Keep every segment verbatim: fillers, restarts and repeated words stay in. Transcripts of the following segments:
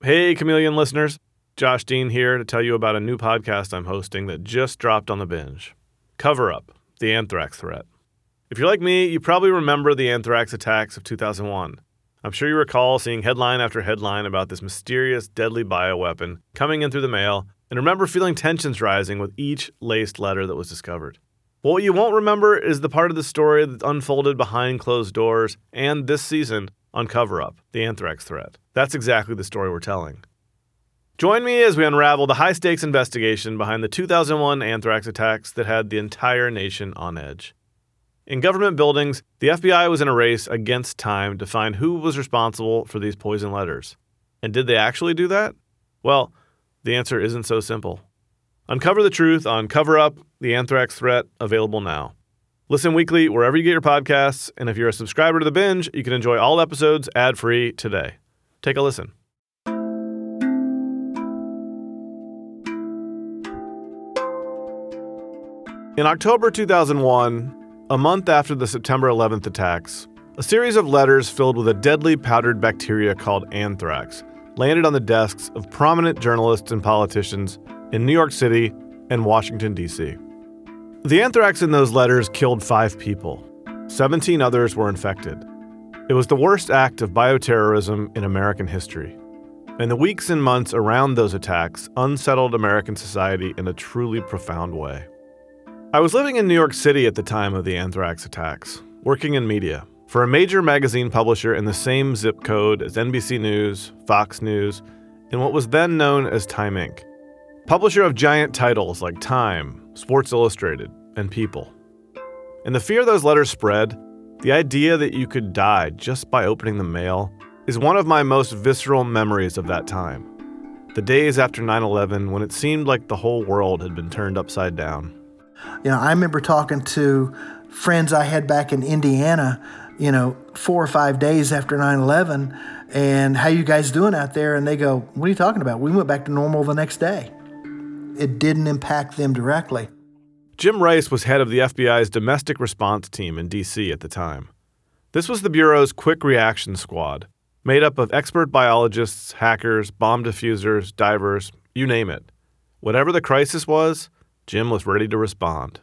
Hey, Chameleon listeners. Josh Dean here to tell you about a new podcast I'm hosting that just dropped on the Binge. Cover Up, the anthrax threat. If you're like me, you probably remember the anthrax attacks of two thousand one. I'm sure you recall seeing headline after headline about this mysterious, deadly bioweapon coming in through the mail, and remember feeling tensions rising with each laced letter that was discovered. But what you won't remember is the part of the story that unfolded behind closed doors and this season on Cover Up, the anthrax threat. That's exactly the story we're telling. Join me as we unravel the high-stakes investigation behind the two thousand one anthrax attacks that had the entire nation on edge. In government buildings, the F B I was in a race against time to find who was responsible for these poison letters. And did they actually do that? Well, the answer isn't so simple. Uncover the truth on Cover Up, the anthrax threat, available now. Listen weekly wherever you get your podcasts, and if you're a subscriber to The Binge, you can enjoy all episodes ad-free today. Take a listen. In October two thousand one, a month after the September eleventh attacks, a series of letters filled with a deadly powdered bacteria called anthrax landed on the desks of prominent journalists and politicians in New York City and Washington, D C. The anthrax in those letters killed five people. seventeen others were infected. It was the worst act of bioterrorism in American history. And the weeks and months around those attacks unsettled American society in a truly profound way. I was living in New York City at the time of the anthrax attacks, working in media, for a major magazine publisher in the same zip code as N B C News, Fox News, and what was then known as Time Incorporated. Publisher of giant titles like Time, Sports Illustrated, and People. And the fear those letters spread, the idea that you could die just by opening the mail, is one of my most visceral memories of that time. The days after nine eleven, when it seemed like the whole world had been turned upside down. You know, I remember talking to friends I had back in Indiana, you know, four or five days after nine eleven, and how you guys doing out there? And they go, what are you talking about? We went back to normal the next day. It didn't impact them directly. Jim Rice was head of the F B I's domestic response team in D C at the time. This was the Bureau's quick reaction squad, made up of expert biologists, hackers, bomb diffusers, divers, you name it. Whatever the crisis was, Jim was ready to respond.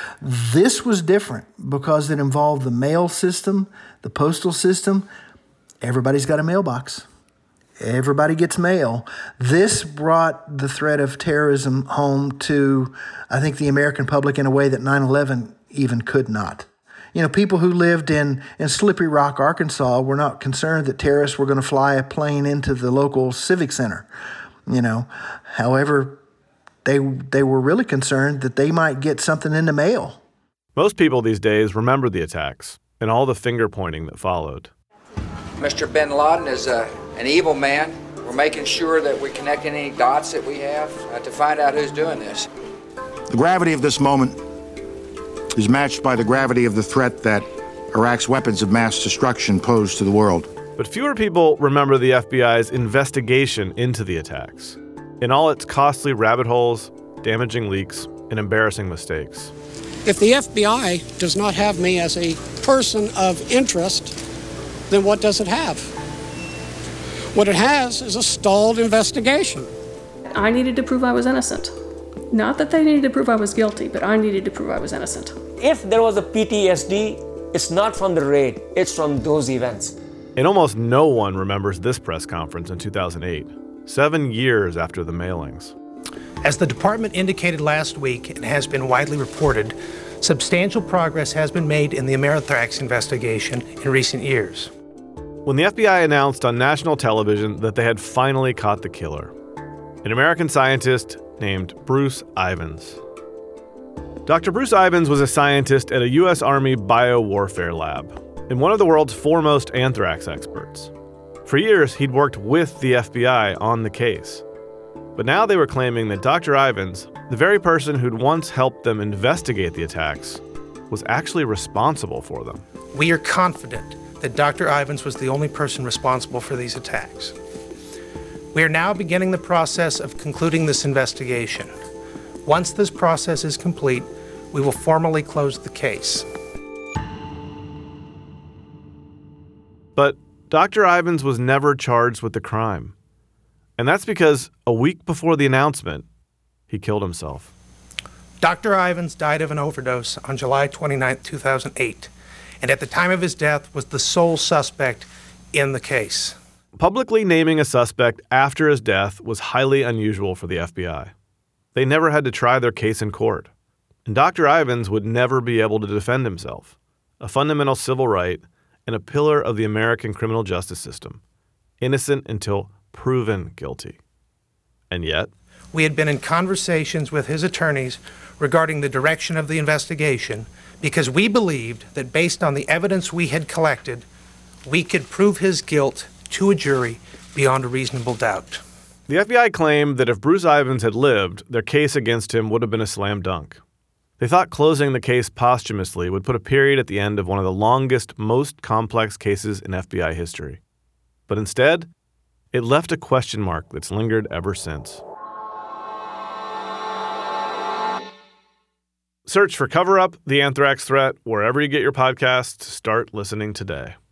This was different because it involved the mail system, the postal system. Everybody's got a mailbox. Everybody gets mail. This brought the threat of terrorism home to, I think, the American public in a way that nine eleven even could not. You know, people who lived in, in Slippery Rock, Arkansas were not concerned that terrorists were going to fly a plane into the local civic center. You know, however, they they were really concerned that they might get something in the mail. Most people these days remember the attacks and all the finger-pointing that followed. Mister Bin Laden is a, an evil man. We're making sure that we're connecting any dots that we have uh, to find out who's doing this. The gravity of this moment is matched by the gravity of the threat that Iraq's weapons of mass destruction pose to the world. But fewer people remember the F B I's investigation into the attacks, in all its costly rabbit holes, damaging leaks, and embarrassing mistakes. If the F B I does not have me as a person of interest, then what does it have? What it has is a stalled investigation. I needed to prove I was innocent. Not that they needed to prove I was guilty, but I needed to prove I was innocent. If there was a P T S D, it's not from the raid, it's from those events. And almost no one remembers this press conference in two thousand eight, seven years after the mailings. As the department indicated last week and has been widely reported, substantial progress has been made in the Amerithrax investigation in recent years. When the F B I announced on national television that they had finally caught the killer, an American scientist named Bruce Ivins. Doctor Bruce Ivins was a scientist at a U S Army biowarfare lab and one of the world's foremost anthrax experts. For years, he'd worked with the F B I on the case. But now they were claiming that Doctor Ivins, the very person who'd once helped them investigate the attacks, was actually responsible for them. We are confident that Doctor Ivins was the only person responsible for these attacks. We are now beginning the process of concluding this investigation. Once this process is complete, we will formally close the case. But Doctor Ivins was never charged with the crime. And that's because a week before the announcement, he killed himself. Doctor Ivins died of an overdose on July twenty-ninth, two thousand eight, and at the time of his death was the sole suspect in the case. Publicly naming a suspect after his death was highly unusual for the F B I. They never had to try their case in court. And Doctor Ivins would never be able to defend himself, a fundamental civil right and a pillar of the American criminal justice system, innocent until proven guilty. And yet, we had been in conversations with his attorneys regarding the direction of the investigation because we believed that based on the evidence we had collected, we could prove his guilt to a jury beyond a reasonable doubt. The F B I claimed that if Bruce Ivins had lived, their case against him would have been a slam dunk. They thought closing the case posthumously would put a period at the end of one of the longest, most complex cases in F B I history. But instead, it left a question mark that's lingered ever since. Search for Cover Up, The Anthrax Threat, wherever you get your podcasts. Start listening today.